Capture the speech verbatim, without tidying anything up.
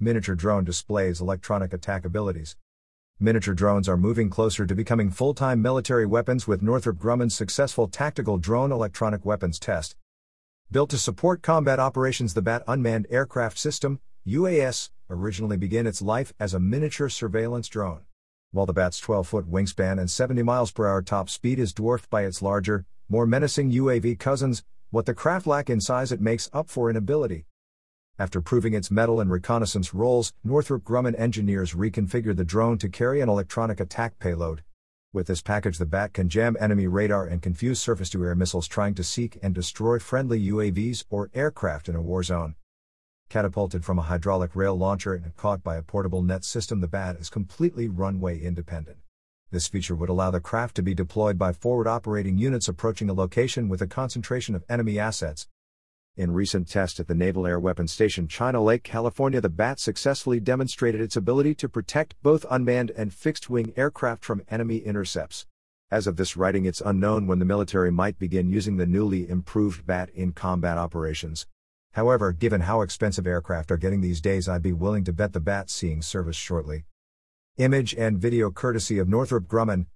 Miniature drone displays electronic attack abilities. Miniature drones are moving closer to becoming full-time military weapons with Northrop Grumman's successful Tactical Drone Electronic Weapons Test. Built to support combat operations, the B A T Unmanned Aircraft System, U A S, originally began its life as a miniature surveillance drone. While the B A T's twelve-foot wingspan and seventy miles per hour top speed is dwarfed by its larger, more menacing U A V cousins, what the craft lack in size it makes up for in ability. After proving its mettle and reconnaissance roles, Northrop Grumman engineers reconfigured the drone to carry an electronic attack payload. With this package, the B A T can jam enemy radar and confuse surface-to-air missiles trying to seek and destroy friendly U A Vs or aircraft in a war zone. Catapulted from a hydraulic rail launcher and caught by a portable net system, the B A T is completely runway independent. This feature would allow the craft to be deployed by forward operating units approaching a location with a concentration of enemy assets. In recent tests at the Naval Air Weapons Station China Lake, California, the B A T successfully demonstrated its ability to protect both unmanned and fixed-wing aircraft from enemy intercepts. As of this writing, it's unknown when the military might begin using the newly improved B A T in combat operations. However, given how expensive aircraft are getting these days, I'd be willing to bet the B A T's seeing service shortly. Image and video courtesy of Northrop Grumman.